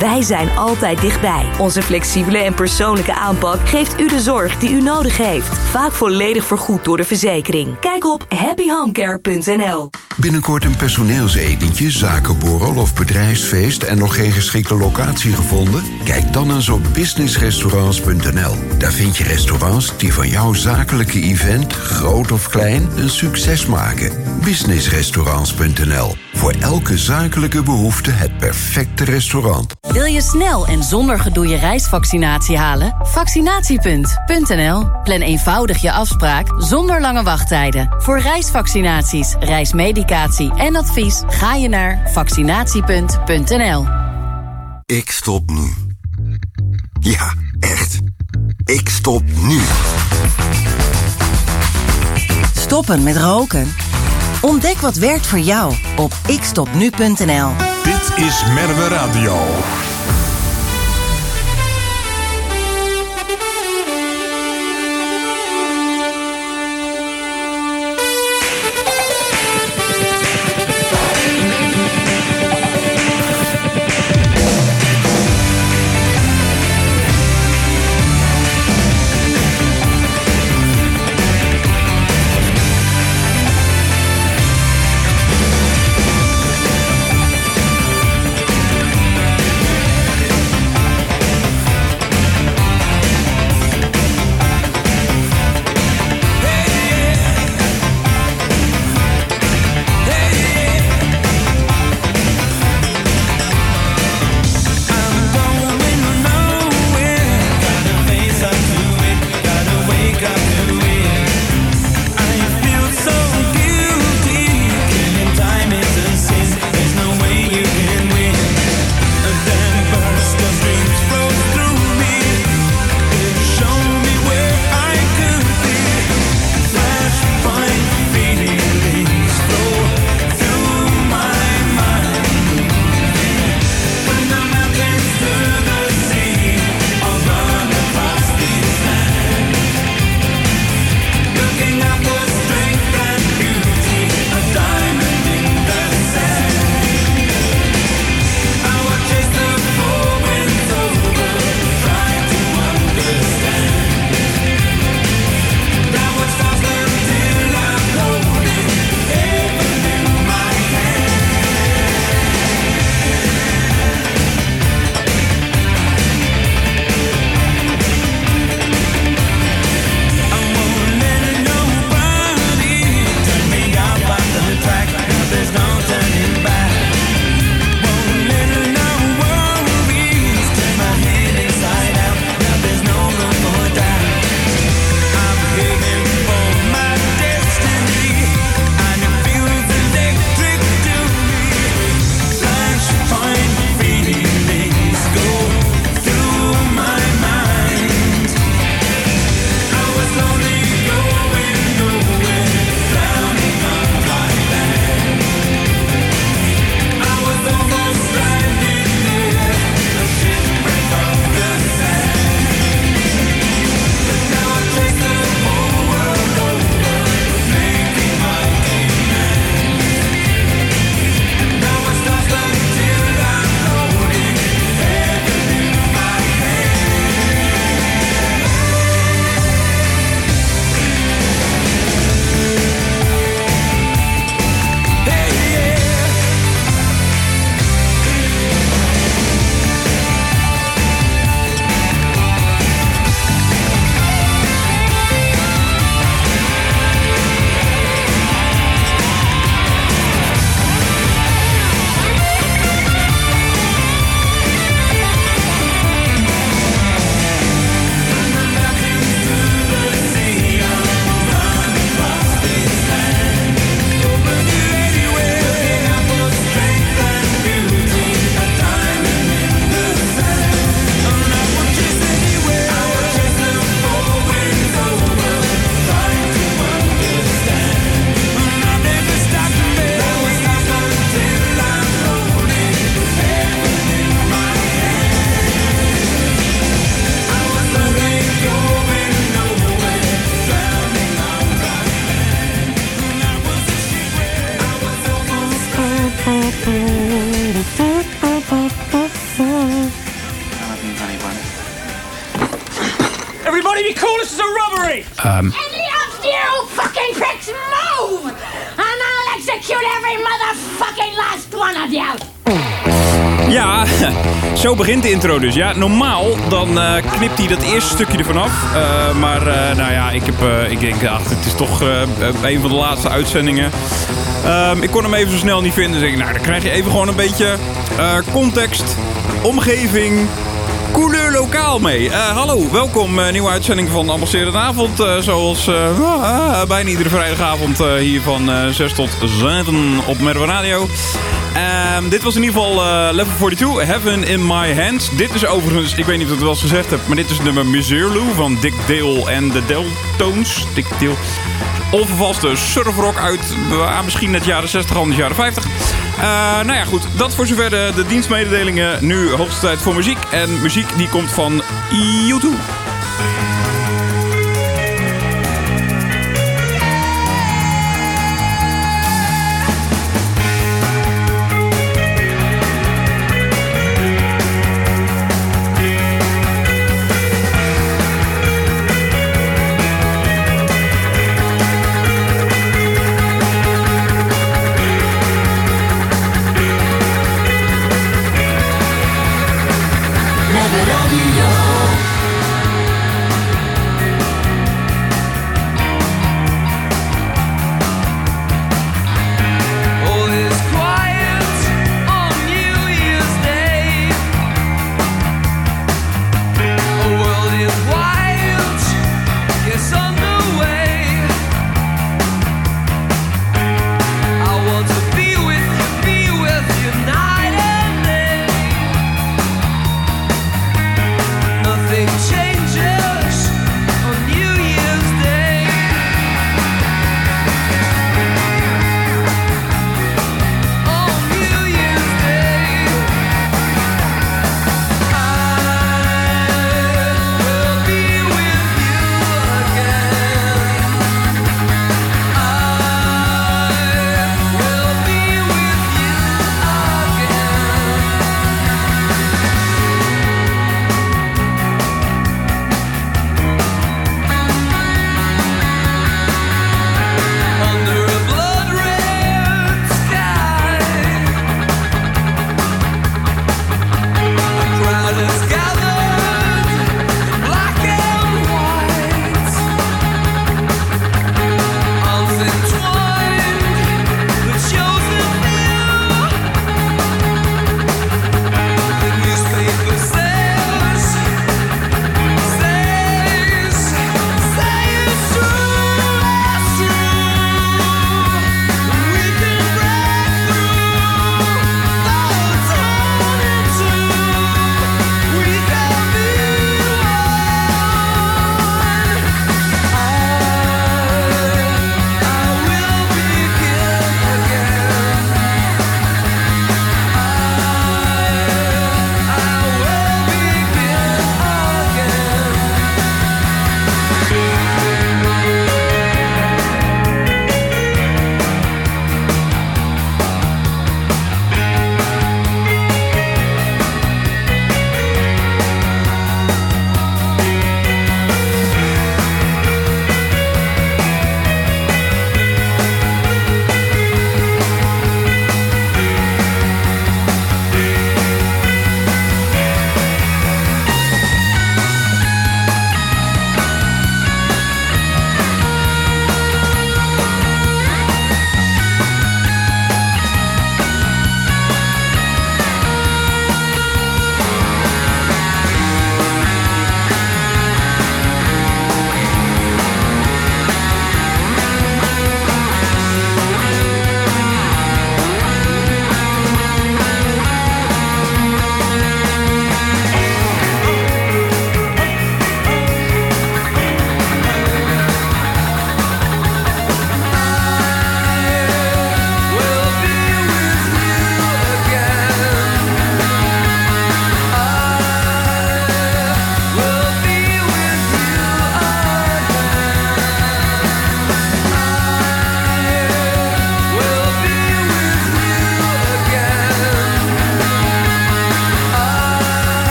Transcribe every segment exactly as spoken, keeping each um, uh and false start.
Wij zijn altijd dichtbij. Onze flexibele en persoonlijke aanpak geeft u de zorg die u nodig heeft. Vaak volledig vergoed door de verzekering. Kijk op happy home care punt n l. Binnenkort een personeelsetentje, zakenborrel of bedrijfsfeest en nog geen geschikte locatie gevonden? Kijk dan eens op business restaurants punt n l. Daar vind je restaurants die van jouw zakelijke event, groot of klein, een succes maken. business restaurants punt n l. Voor elke zakelijke behoefte het perfecte restaurant. Wil je snel en zonder gedoe je reisvaccinatie halen? Vaccinatiepunt punt n l. Plan eenvoudig je afspraak zonder lange wachttijden. Voor reisvaccinaties, reismedicatie en advies ga je naar vaccinatiepunt punt n l. Ik stop nu. Ja, echt. Ik stop nu. Stoppen met roken? Ontdek wat werkt voor jou op ik stop nu punt n l. Dit is Merwe Radio. Everybody be cool, this is a robbery! Um. Any of you fucking pricks move! And I'll execute every motherfucking last one of you! Ja, zo begint de intro dus. Ja, normaal dan uh, knipt hij dat eerste stukje ervan af. Uh, maar uh, nou ja, ik, heb, uh, ik denk, ach, het is toch uh, een van de laatste uitzendingen. Uh, ik kon hem even zo snel niet vinden. Dus ik, nou, dan krijg je even gewoon een beetje uh, context, omgeving, couleur lokaal mee. Uh, hallo, welkom. Uh, nieuwe uitzending van Ambassadeur Avond. Uh, zoals uh, uh, bijna iedere vrijdagavond uh, hier van uh, zes tot zeven op Merwe Radio. Um, dit was in ieder geval uh, Level forty-two, Heaven in My Hands. Dit is overigens, ik weet niet of ik het wel eens gezegd heb, maar dit is het nummer Misirlou van Dick Dale en de Deltones. Dick Dale. Onvervalste surfrock uit uh, misschien net jaren zestig, anders jaren vijftig. Uh, nou ja, goed. Dat voor zover de, de dienstmededelingen. Nu hoogste tijd voor muziek. En muziek die komt van YouTube. Merwe Radio.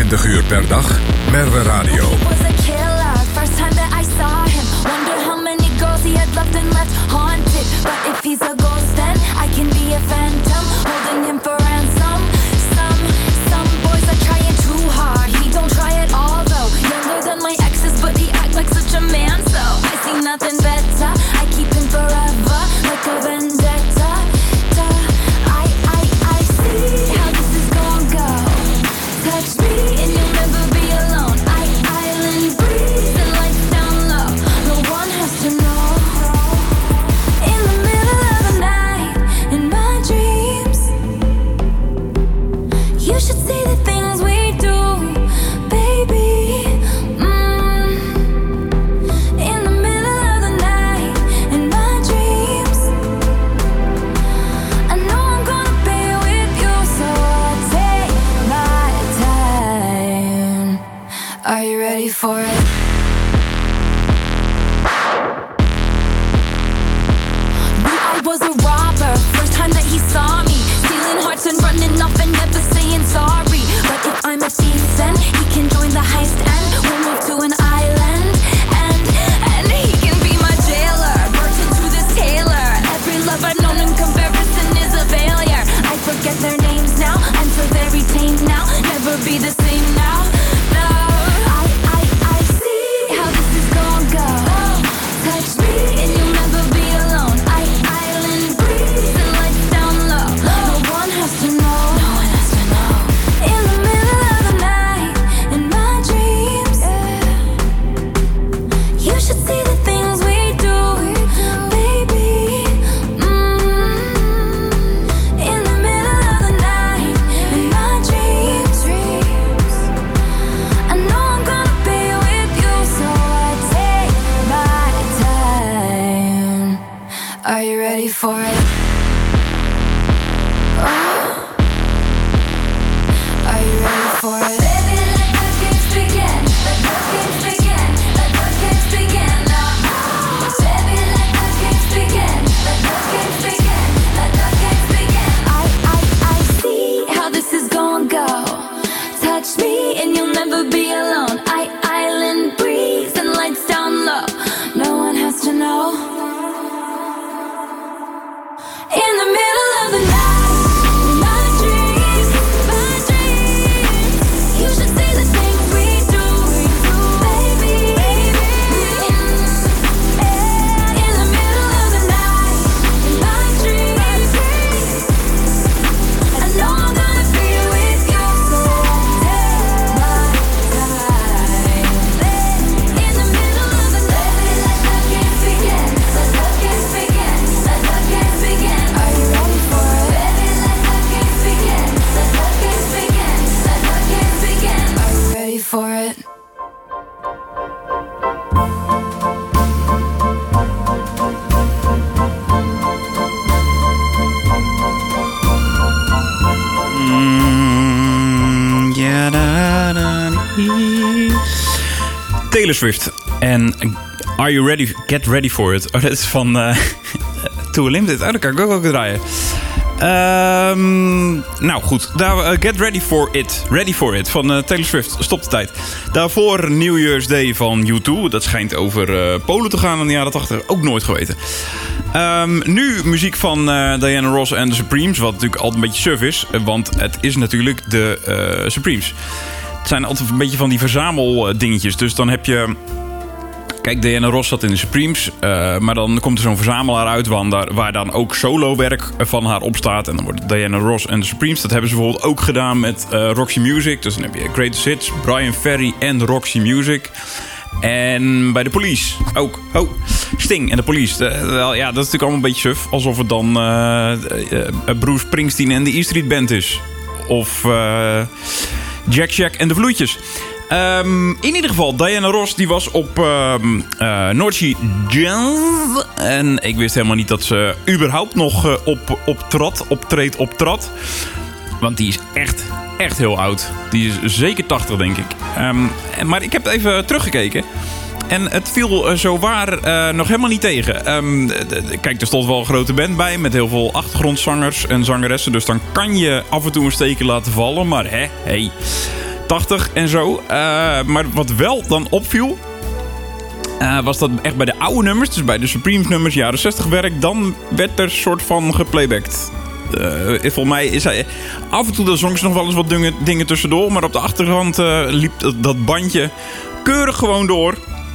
vierentwintig uur per dag. Merwe Radio. Nothing better. I keep him forever, like a vendetta. I, I, I see how this is gonna go. Touch me and you'll never be alone. I, island breeze and lights down low. No one has to know. In the middle of the night, in my dreams, you should see the things we do, baby. Are you ready for it? I was a robber, first time that he saw me, stealing hearts and running off and never saying sorry. But if I'm a thief, then he can join the heist and we'll move to an island. And, and he can be my jailer, virgin to this tailor. Every love I've known in comparison is a failure. I forget their names now, I'm so very tame now. Never be the same now, no. Touch me and you'll never be alone. I, island breeze and lights down low. No one has to know. No one has to know. In the middle of the night, in my dreams, yeah. You should see the things we do, baby. Mm. In the middle of the night, in my dreams, I know I'm gonna be with you, so I take my time. Are you ready for it? Oh. Are you ready for it? Baby, let the games begin. Let the games begin. Let the games begin now. Baby, let the games begin. Let the games begin. Let the games begin. I, I, I see how this is gonna go. Touch me and you'll never be alone. I, island breeze and lights down low. No one has to know. In the middle of the night, my dreams, my dreams. You should see the things we do, baby. In the middle of the night, my dreams. I know I'm gonna be with you, so take my time. In the middle of the night, let the games begin. Let the games begin. Let the games begin. Are you ready for it? Baby, let the games begin. Let the games begin. Let the games begin. Are you ready for it? Mm, ja, da, da, dee. Taylor Swift en Are You Ready? Get Ready For It. Oh, dat is van uh, Too Limited. Oh, dat kan ik ook ook draaien. Um, nou goed, daar, uh, Get Ready For It. Ready For It van uh, Taylor Swift. Stop de tijd. Daarvoor New Year's Day van U twee. Dat schijnt over uh, Polen te gaan in de jaren tachtig. Ook nooit geweten. Um, nu muziek van uh, Diana Ross en de Supremes. Wat natuurlijk altijd een beetje suf is. Want het is natuurlijk de uh, Supremes. Het zijn altijd een beetje van die verzameldingetjes. Dus dan heb je... Kijk, Diana Ross zat in de Supremes. Uh, maar dan komt er zo'n verzamelaar uit... Waar, waar dan ook solowerk van haar op staat. En dan wordt Diana Ross en de Supremes. Dat hebben ze bijvoorbeeld ook gedaan met uh, Roxy Music. Dus dan heb je Greatest Hits, Brian Ferry en Roxy Music. En bij de Police ook. Oh, Sting en de Police. Uh, wel, ja, dat is natuurlijk allemaal een beetje suf. Alsof het dan uh, uh, Bruce Springsteen en de E Street Band is. Of uh, Jack Shack en de Vloeitjes. Um, in ieder geval, Diana Ross die was op um, uh, Noordzee Jazz. En ik wist helemaal niet dat ze überhaupt nog uh, op, optrad, optreedt, optrad. Want die is echt, echt heel oud. Die is zeker tachtig, denk ik. Um, maar ik heb even teruggekeken. En het viel uh, zowaar uh, nog helemaal niet tegen. Um, d- d- kijk, er stond wel een grote band bij met heel veel achtergrondzangers en zangeressen. Dus dan kan je af en toe een steekje laten vallen. Maar hè, hey... tachtig en zo. Uh, maar wat wel dan opviel... Uh, was dat echt bij de oude nummers, dus bij de Supremes nummers, jaren zestig werk, dan werd er soort van geplaybacked. Uh, volgens mij is hij... Af en toe dan zong ze nog wel eens wat dingen, dingen tussendoor, maar op de achtergrond uh, liep dat, dat bandje keurig gewoon door.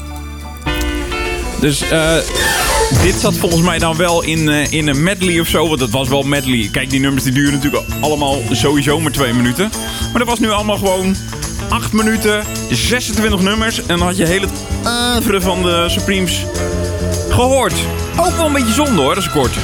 Dus uh, dit zat volgens mij dan wel in, uh, in een medley of zo, want dat was wel medley. Kijk, die nummers die duren natuurlijk allemaal sowieso maar twee minuten. Maar dat was nu allemaal gewoon acht minuten, zesentwintig nummers en dan had je heel het oeuvre van de Supremes gehoord. Ook wel een beetje zonde hoor, dat is kort.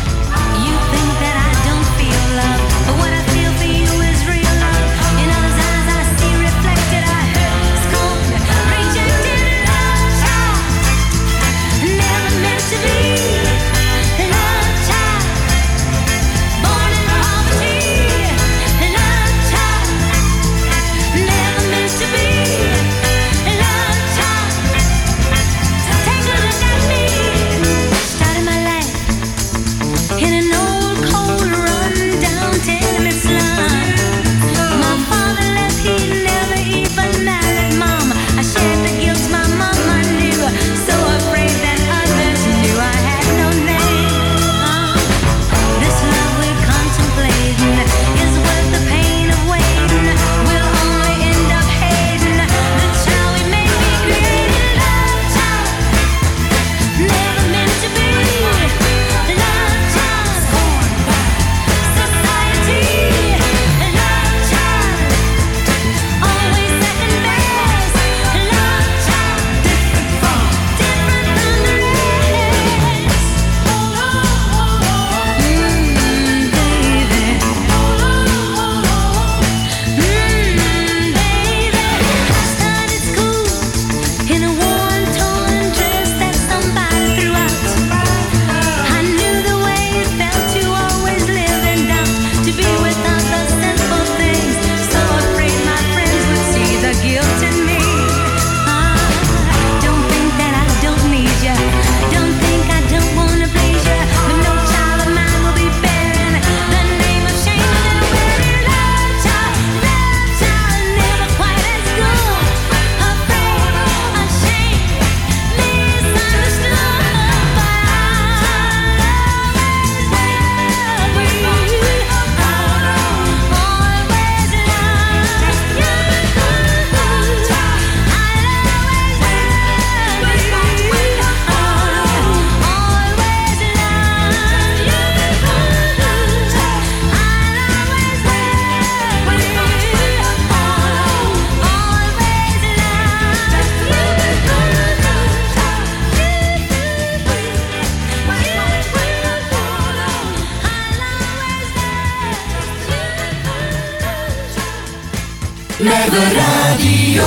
Met de radio.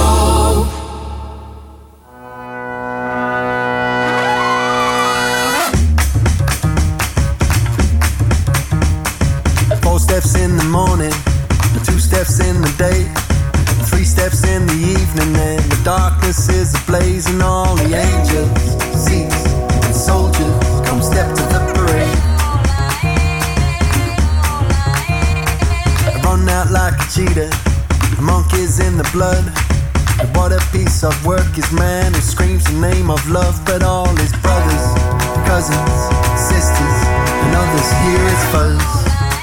Four steps in the morning, two steps in the day, three steps in the evening, and the darkness is ablaze, and all the angels, seats, and soldiers come step to the parade. I run out like a cheetah, monkeys in the blood. What a piece of work is man who screams the name of love, but all his brothers, cousins, sisters, and others hear his fuzz.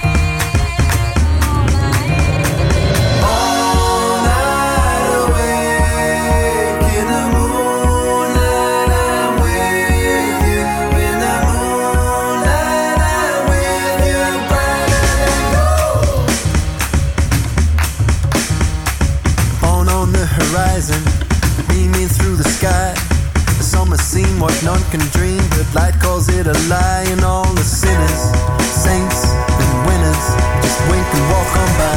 Beaming through the sky, the summer scene what none can dream, but light calls it a lie, and all the sinners, saints and winners just wink and walk on by.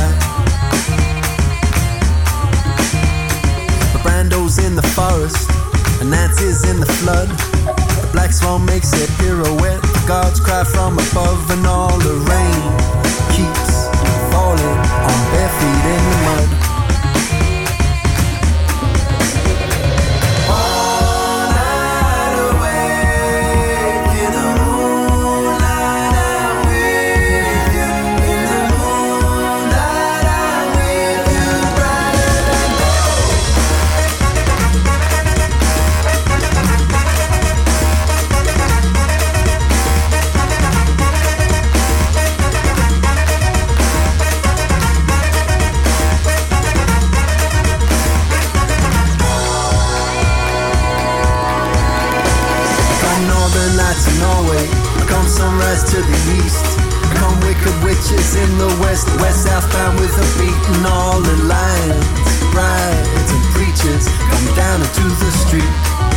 The Brando's in the forest, and Nancy's in the flood. The black swan makes a pirouette, the gods cry from above, and all the rain keeps falling on bare feet in the mud. lights in Norway. Come sunrise to the east. Come wicked witches in the west. West southbound with a beat and all the lions, brides and preachers come down into the street.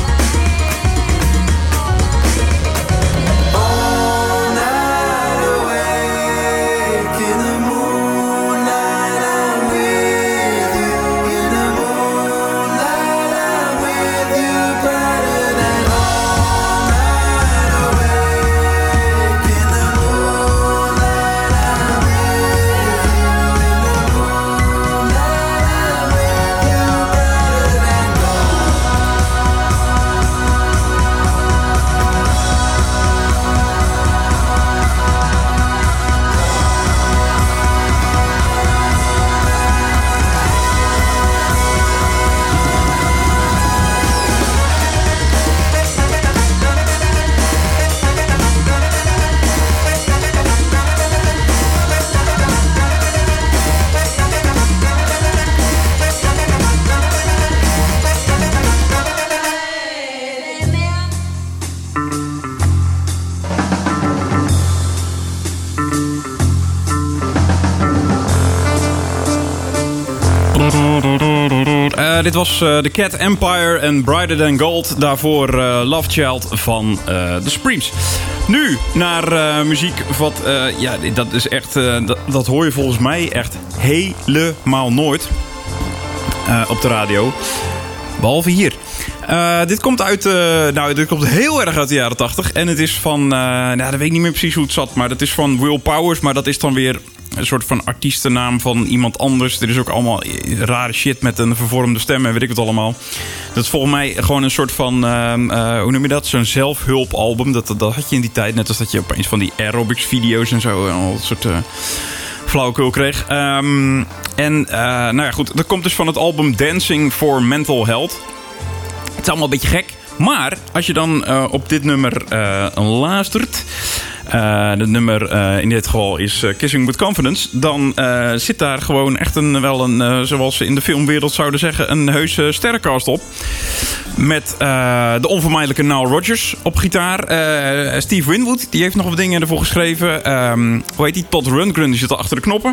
Uh, dit was uh, The Cat Empire en Brighter Than Gold. Daarvoor uh, Love Child van uh, The Supremes. Nu naar uh, muziek wat... Uh, ja, dat is echt... Uh, dat, dat hoor je volgens mij echt helemaal nooit uh, op de radio. Behalve hier. Uh, dit komt uit... Uh, nou, dit komt heel erg uit de jaren tachtig. En het is van... Uh, nou, dat weet ik niet meer precies hoe het zat. Maar dat is van Will Powers. Maar dat is dan weer... een soort van artiestennaam van iemand anders. Er is ook allemaal rare shit met een vervormde stem en weet ik het allemaal. Dat is volgens mij gewoon een soort van... Uh, uh, hoe noem je dat? Zo'n zelfhulpalbum. Dat, dat had je in die tijd. Net als dat je opeens van die aerobics video's en zo... en al dat soort... Uh, flauwekul kreeg. Um, en uh, nou ja, goed. Dat komt dus van het album Dancing for Mental Health. Het is allemaal een beetje gek. Maar als je dan uh, op dit nummer uh, luistert... Uh, het nummer uh, in dit geval is uh, Kissing with Confidence. Dan uh, zit daar gewoon echt een, wel een, uh, zoals ze in de filmwereld zouden zeggen, een heuse sterrencast op. Met uh, de onvermijdelijke Nile Rodgers op gitaar. Uh, Steve Winwood, die heeft nog wat dingen ervoor geschreven. Um, hoe heet die? Todd Rundgren, die zit al achter de knoppen.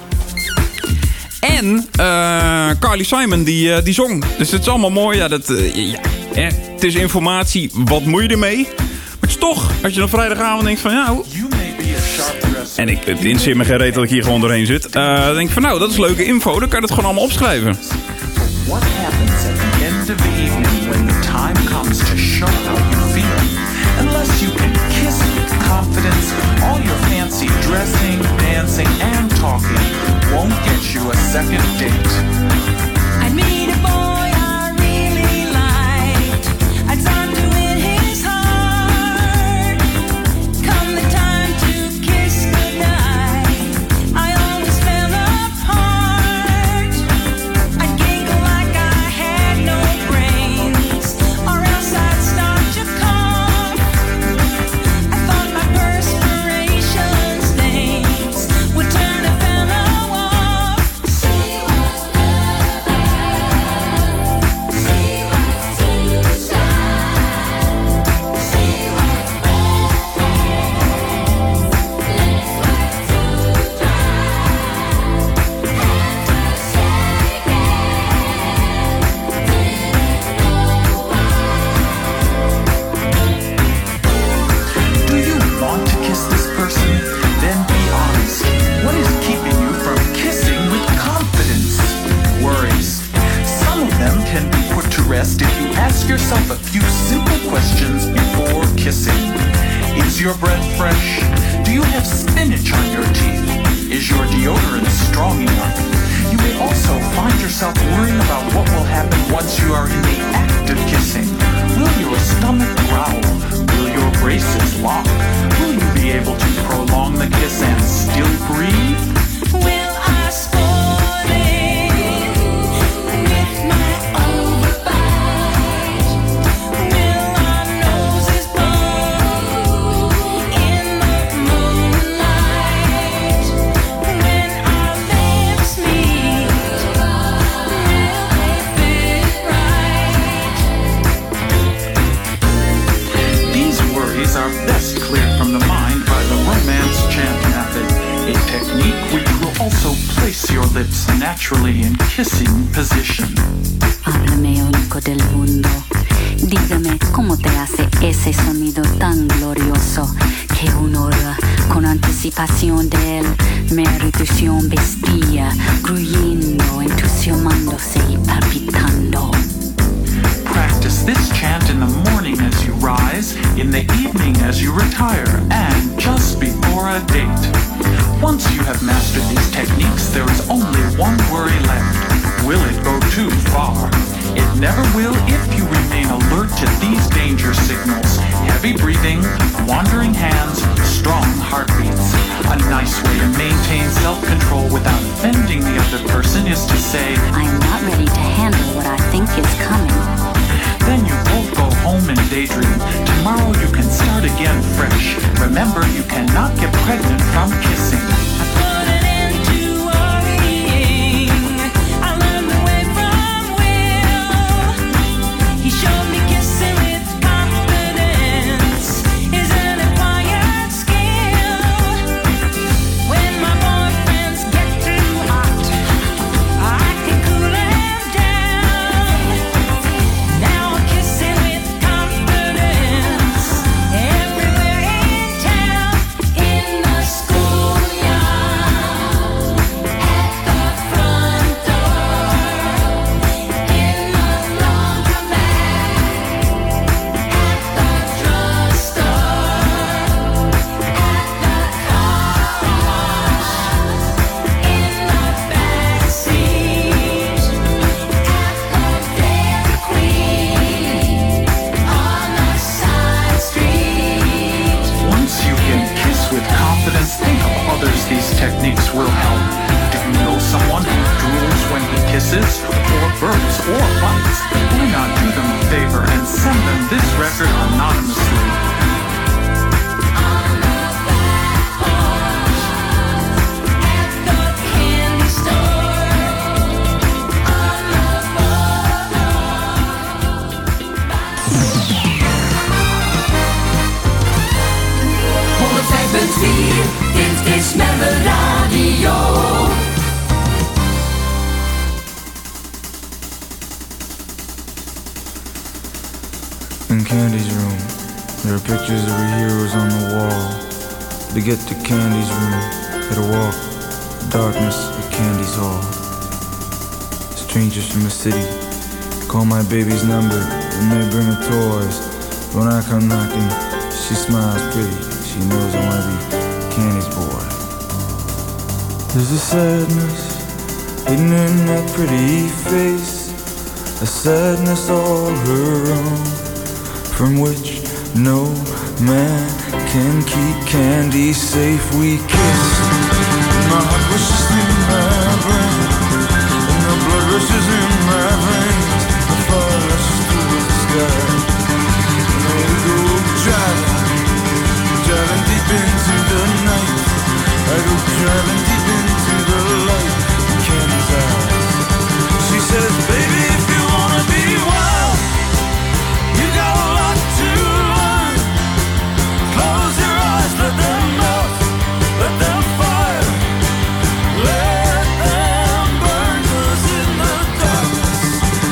En uh, Carly Simon, die, uh, die zong. Dus het is allemaal mooi. Ja, dat, uh, ja, eh, het is informatie. Wat moet je ermee? Maar het is toch, als je dan vrijdagavond denkt van ja... En ik, het interesseert me geen reet dat ik hier gewoon doorheen zit. Uh, dan denk ik van nou, dat is leuke info. Dan kan je het gewoon allemaal opschrijven. What happens at the end of the evening when the time comes to show how you feel? Unless you can kiss with confidence, all your fancy dressing, dancing, and talking won't get you a second date. I meet a boy I really liked. I tried to win his heart. Come the time to kiss goodnight, I always fell apart. I'd giggle like I had no brains, or else I'd start to cough. I thought my perspiration stains would turn a fellow off. She was Do you want to kiss this person? Then be honest. What is keeping you from kissing with confidence? Worries. Some of them can be put to rest if you ask yourself a few simple questions before kissing. Is your breath fresh? Do you have spinach on your teeth? Is your deodorant strong enough? You may also find yourself worrying about what will happen once you are in the act of kissing. Will your stomach growl? Will your braces lock? Will you be able to prolong the kiss and still breathe? Will I spoil it with my overbite? Will our noses blow in the moonlight? When our lips meet, will they naturally in kissing position. Háblame único del mundo. Dígame cómo te hace ese sonido tan glorioso que una hora con anticipación de él mi erudición vestía, gruyendo, entusiasmándose y palpitando. Practice this chant in the morning as you rise, in the evening as you retire, and just before a date. Once you have mastered these techniques, there is only one worry left. Will it go too far? It never will if you remain alert to these danger signals. Heavy breathing, wandering hands, strong heartbeats. A nice way to maintain self-control without offending the other person is to say, I'm not ready to handle what I think is coming. Then you both go home and daydream. Tomorrow you can start again fresh. Remember, you cannot get pregnant from kissing. These techniques will help. Do you know someone who drools when he kisses, or burps, or bites? Do not do them a favor and send them this record anonymously. Dit is Merwe Radio. In Candy's room, there are pictures of her heroes on the wall. To get to Candy's room, gotta walk the darkness of Candy's hall. Strangers from the city call my baby's number and they bring her toys. When I come knocking, she smiles pretty. She knows I wanna be Candy's boy. There's a sadness hidden in that pretty face, a sadness all her own, from which no man can keep Candy safe. We kissed, and my heart rushes through my brain, and the blood rushes in my veins, the fire rushes through the sky, and I go driving, driving deep into the night. I go driving deep into the light in Candy's eyes. She says, baby, if you wanna be wild, you got a lot to learn. Close your eyes, let them melt, let them fire, let them burn. 'Cause in the darkness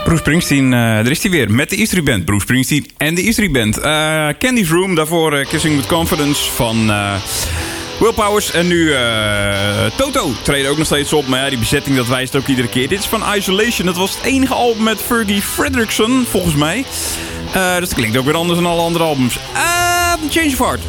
Bruce Springsteen, uh, daar is hij weer. Met de Eastery Band. Bruce Springsteen en de Eastery Band. Uh, Candy's Room, daarvoor uh, Kissing with Confidence van uh, Will Powers. En nu uh, Toto treedt ook nog steeds op. Maar ja, die bezetting, dat wijst ook iedere keer. Dit is van Isolation. Dat was het enige album met Fergie Fredriksson, volgens mij. Uh, dus dat klinkt ook weer anders dan alle andere albums. Uh, Change of Heart.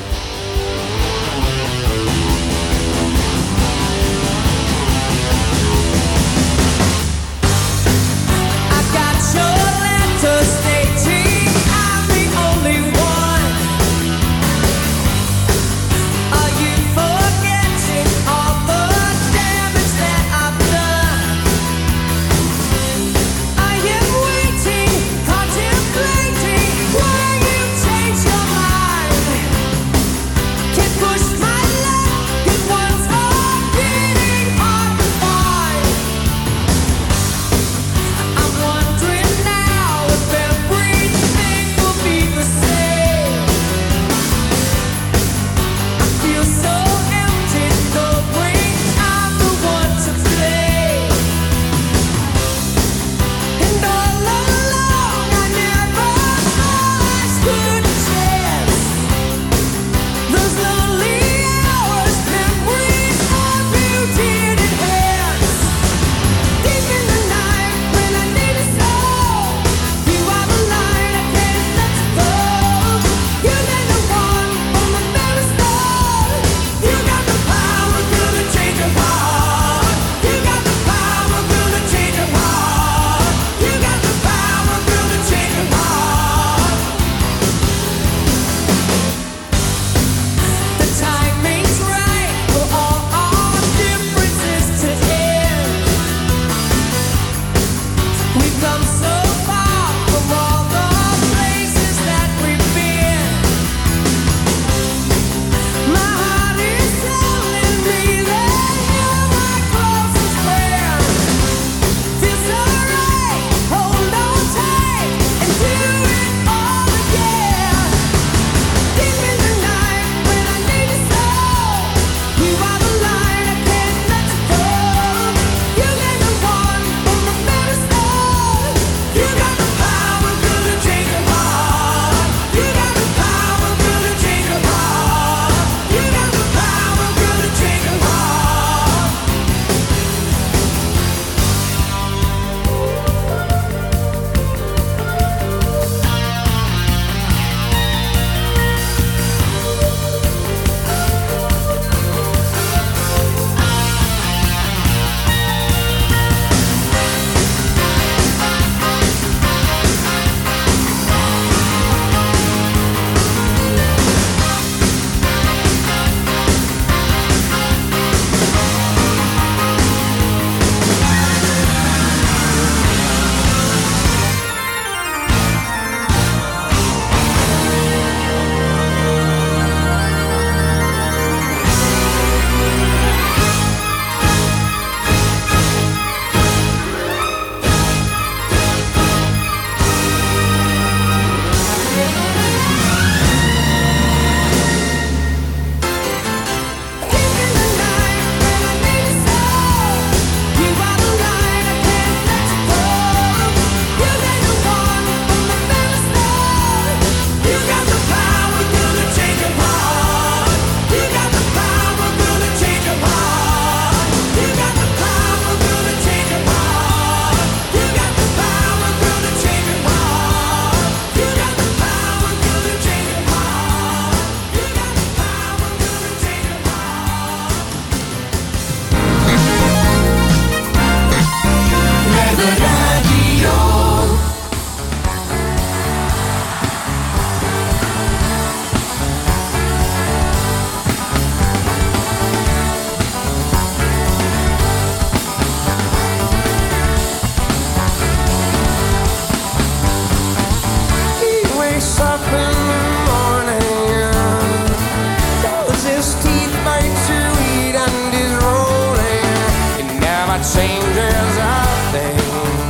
changes a thing.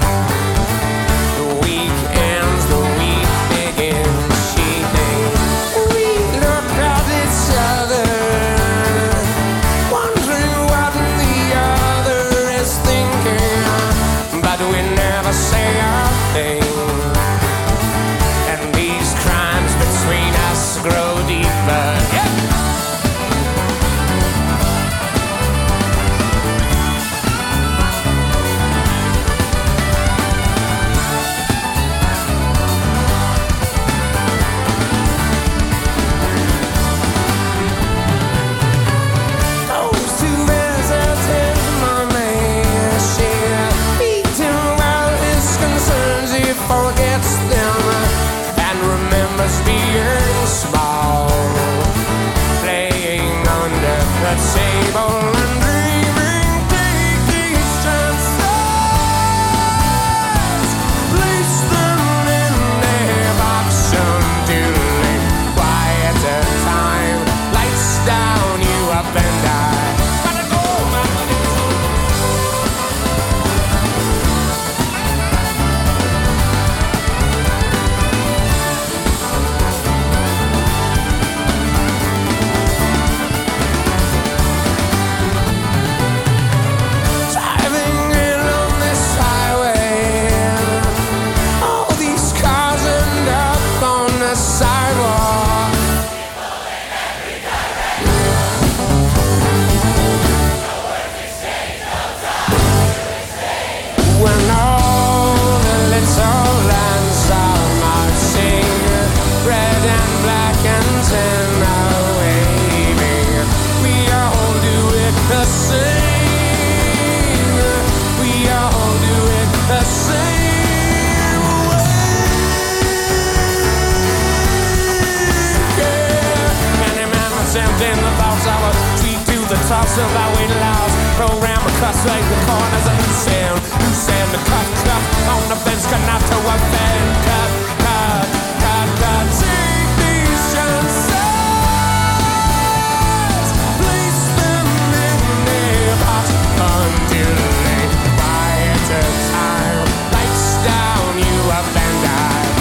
The weekends, the week begins. She thinks we look at each other, wondering what the other is thinking, but we never say. the table and dreaming, take these chances, place them in their box until a quieter time lights down you up and I. Toss of our weight loss, program a cuss like the corners of new sound, new sound, the cut, cut, on the fence, cut not to offend, cut, cut, cut, cut, take these chances, place them in their box until a quieter time lights down you up and I.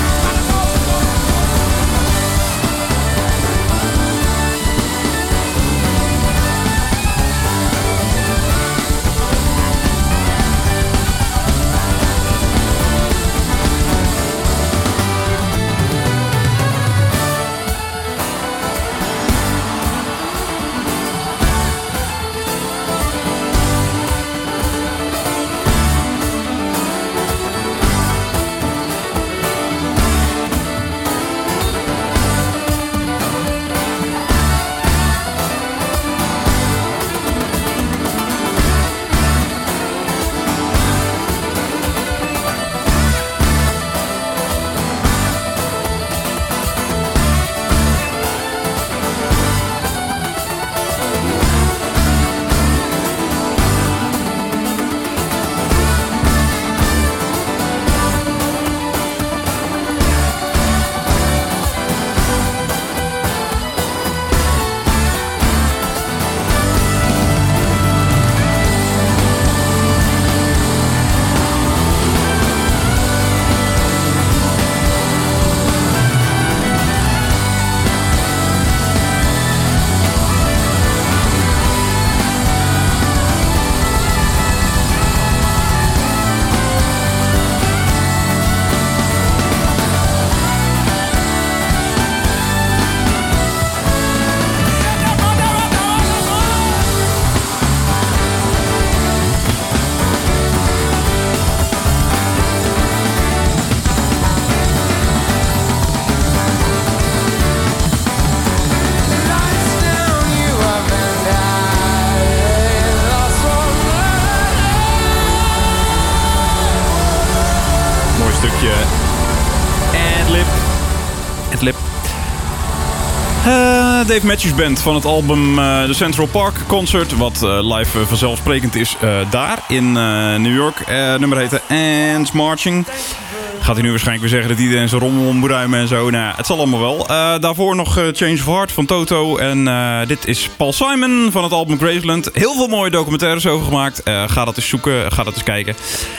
Uh, Dave Matthews Band van het album uh, The Central Park Concert. Wat uh, live uh, vanzelfsprekend is uh, daar in uh, New York. Uh, nummer heette Ants Marching. Gaat hij nu waarschijnlijk weer zeggen dat iedereen zijn rommel moet ruimen en zo. Nou, het zal allemaal wel. Uh, daarvoor nog uh, Change of Heart van Toto. En uh, dit is Paul Simon van het album Graceland. Heel veel mooie documentaires over gemaakt. Uh, ga dat eens zoeken, ga dat eens kijken.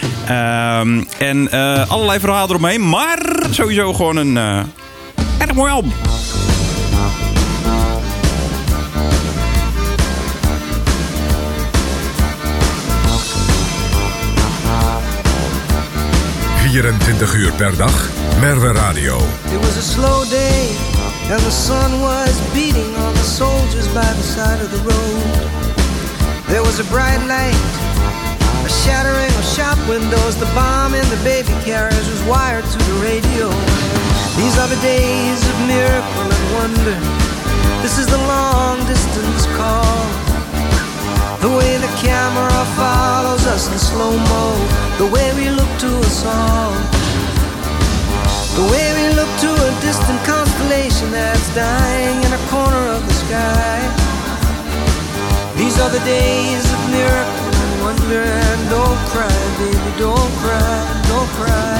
Uh, en uh, allerlei verhalen eromheen. Maar sowieso gewoon een uh, erg mooi album. vierentwintig uur per dag, Merwe Radio. It was a slow day and the sun was beating on the soldiers by the side of the road. There was a bright light, a shattering of shop windows. The bomb in the baby carriage was wired to the radio. These are the days of miracle and wonder. This is the long distance call. The way the camera follows us in slow-mo. The way we look to us all. The way we look to a distant constellation that's dying in a corner of the sky. These are the days of miracle and wonder. And don't cry, baby, don't cry, don't cry.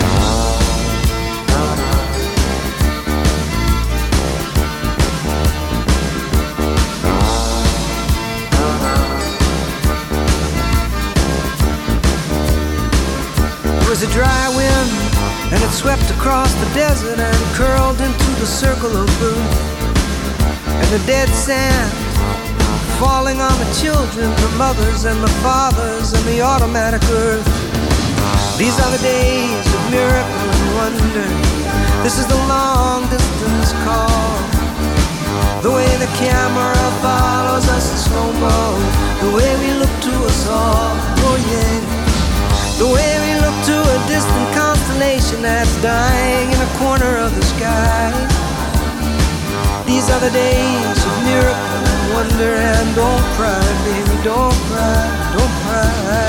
There was a dry wind, and it swept across the desert and curled into the circle of blue. And the dead sand falling on the children, the mothers and the fathers and the automatic earth. These are the days of miracle and wonder. This is the long distance call. The way the camera follows us in slow-mo. The way we look to us all, oh yeah. The way we look to a distant constellation that's dying in a corner of the sky. These are the days of miracle and wonder. And don't cry, baby, don't cry, don't cry.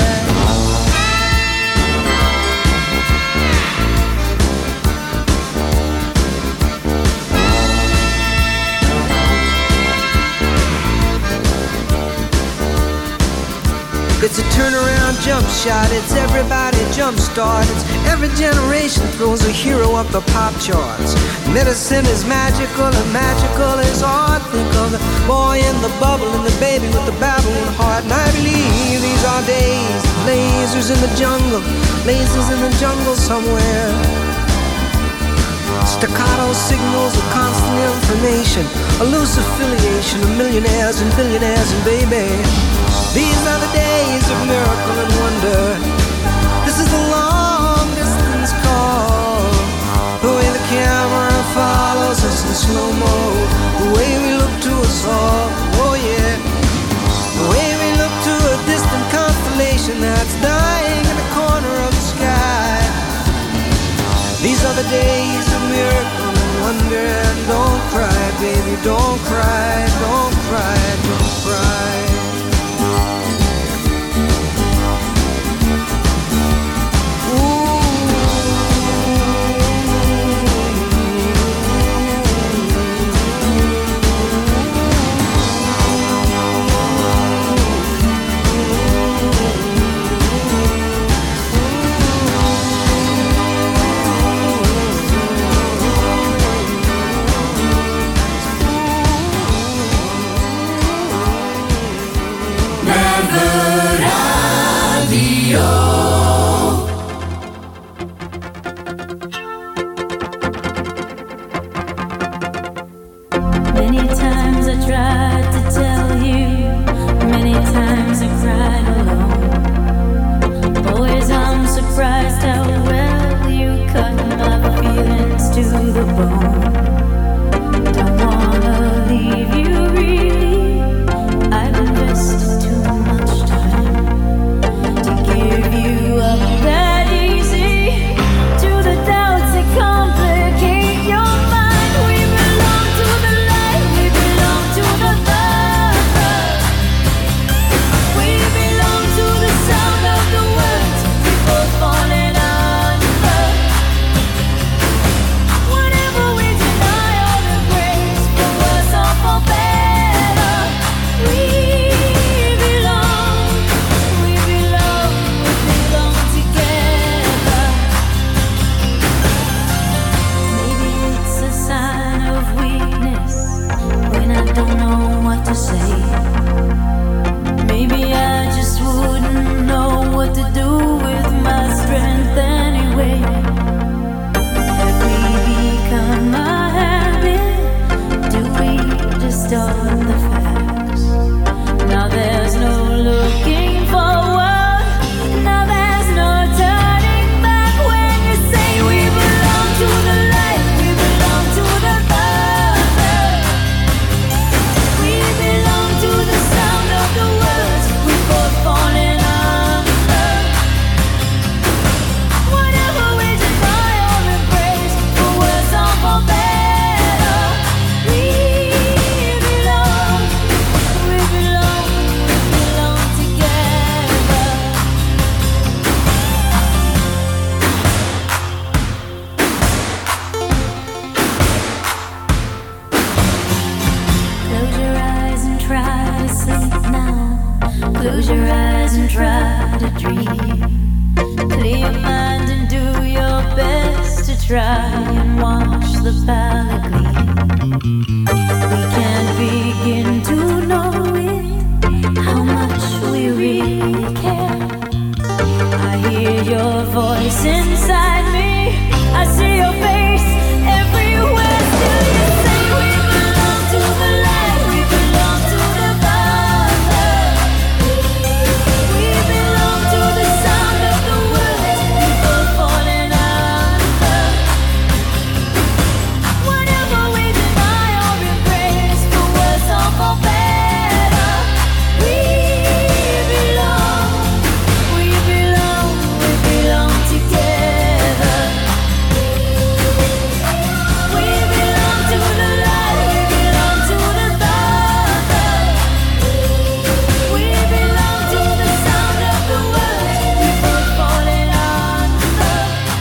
It's a turnaround jump shot, it's everybody jump start. It's every generation throws a hero up the pop charts. Medicine is magical and magical is art. Think of the boy in the bubble and the baby with the babbling heart. And I believe these are days of lasers in the jungle, lasers in the jungle somewhere. Staccato signals of constant information, a loose affiliation of millionaires and billionaires and baby. These are the days of miracle and wonder. This is the long distance call. The way the camera follows us in slow-mo. The way we look to us all, oh yeah. The way we look to a distant constellation that's dying in the corner of the sky. These are the days of miracle and wonder. And don't cry, baby, don't cry, don't cry, don't cry. Close your eyes and try to dream. Clear your mind and do your best to try and wash the palate clean. We can't begin to know it, how much we really care. I hear your voice inside me, I see your face everywhere. Still you say we belong to the light, we belong to the Father. We belong to the sound of the words people falling under. Whatever we deny or embrace, for worse or for better, we belong, we belong, we belong together. We belong to the light, we belong to the Father. We belong to the sound of the words people falling under.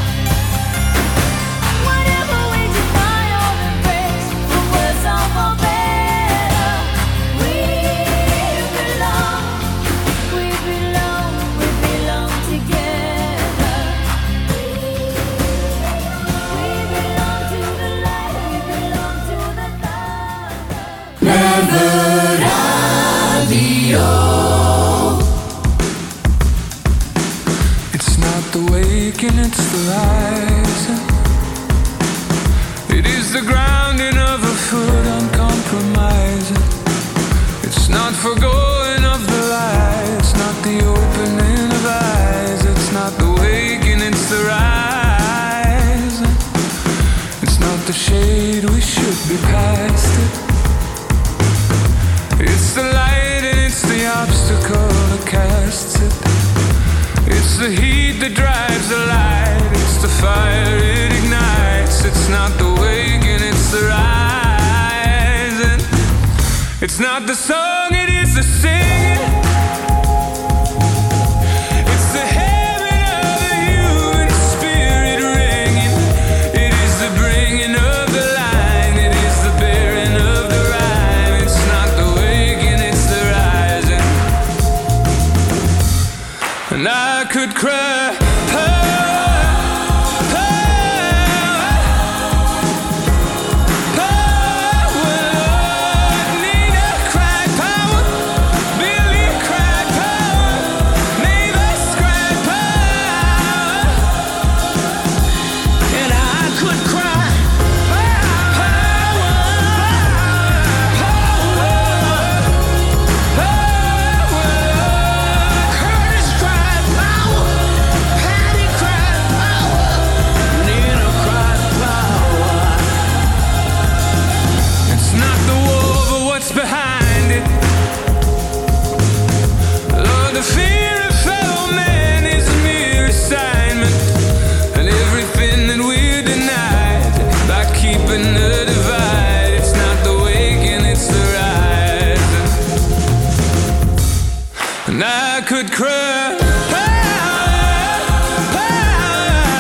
Whatever we deny or embrace, for worse or for better, we belong, we belong, we belong together. We belong to the light, we belong to the Father. Never Radio. It's not the waking, it's the rising. It is the grounding of a foot uncompromising. It's not forgoing of the light, it's not the opening of eyes. It's not the waking, it's the rising. It's not the shade, we should be past it. It's the light and it's the obstacle that casts it. It's the heat that drives the light. It's the fire it ignites. It's not the waking, it's the rising. It's not the song, it is the singing. It's the heaven of the human spirit ringing. It is the bringing of the line. It is the bearing of the rhyme. It's not the waking, it's the rising. And I could cry power, power, power. Nina cried power, Billy cried power, Mavis cried power. And I could cry power, power, power. Curtis cried power, Patty cried power, Nina cried power. It's not the war, but what's behind it. Lord, the fear of fellow man is a mere assignment, and everything that we're denied by keeping the divide. It's not the waking, it's the rising. And I could cry power, power,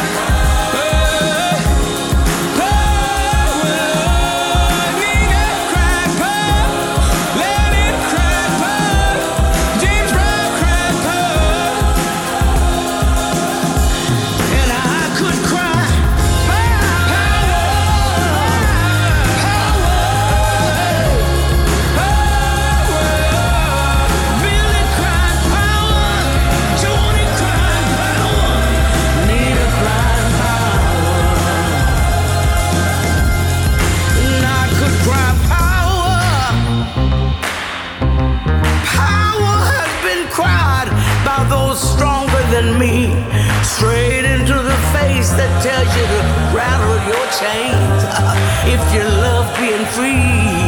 power. Nina cried power, Lennon cried power, James Brown cried power. And I could cry power, power. Billy cried power, Joni cried power, Nina cried power. And I could cry power. Power has been cried by those stronger than me, straight into the face that tells you to rattle your chains if you love being free.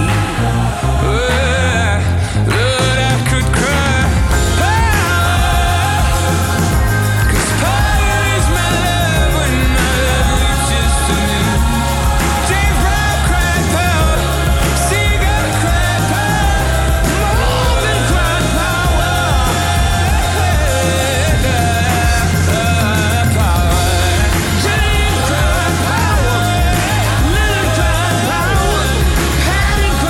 Lord, I could cry power, 'cause power is my love when my love reaches to me. James Brown cried power, Seagull cried power, Morgan cried power. Power. James cried power, Lennon cried power, Patty cried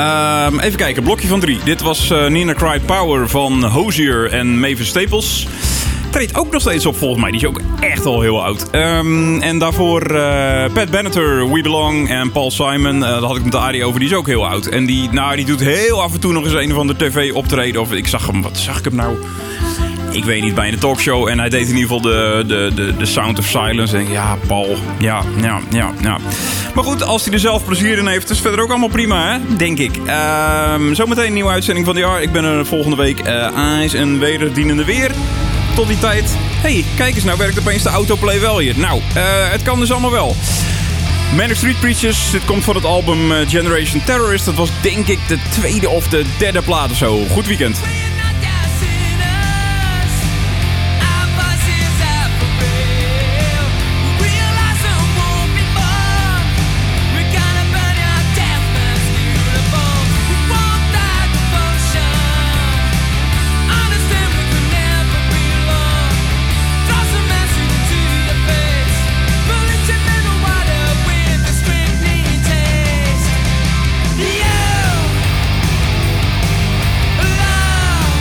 Um, even kijken, blokje van drie. Dit was uh, Nina Cried Power van Hozier en Mavis Staples. Treedt ook nog steeds op volgens mij. Die is ook echt al heel oud. Um, en daarvoor uh, Pat Benatar, We Belong en Paul Simon. Uh, daar had ik met de Arie over. Die is ook heel oud. En die, nou, die doet heel af en toe nog eens een of andere tv optreden. Of ik zag hem, wat zag ik hem nou? Ik weet niet, bij een talkshow. En hij deed in ieder geval de, de, de, de Sound of Silence. En ja, Paul. Ja, ja, ja, ja. Maar goed, als hij er zelf plezier in heeft, is verder ook allemaal prima, hè? Denk ik. Um, zometeen een nieuwe uitzending van de jaar. Ik ben er volgende week uh, ijs en wederdienende weer. Tot die tijd. Hey, kijk eens, nou werkt opeens de autoplay wel hier. Nou, uh, het kan dus allemaal wel. Manic Street Preachers, dit komt van het album uh, Generation Terrorist. Dat was denk ik de tweede of de derde plaat of zo. Goed weekend. Love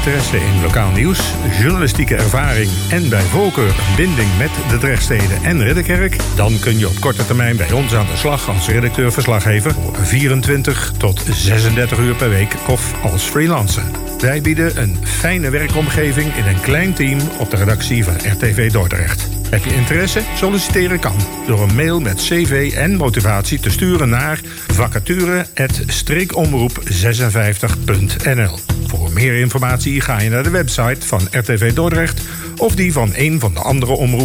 interesse in lokaal nieuws, journalistieke ervaring en bij voorkeur een binding met de Drechtsteden en Ridderkerk? Dan kun je op korte termijn bij ons aan de slag als redacteur-verslaggever voor vierentwintig tot zesendertig uur per week of als freelancer. Wij bieden een fijne werkomgeving in een klein team op de redactie van R T V Dordrecht. Heb je interesse? Solliciteren kan door een mail met cv en motivatie te sturen naar vacature apenstaartje streekomroep zesenvijftig punt n l. Voor meer informatie ga je naar de website van R T V Dordrecht of die van een van de andere omroepen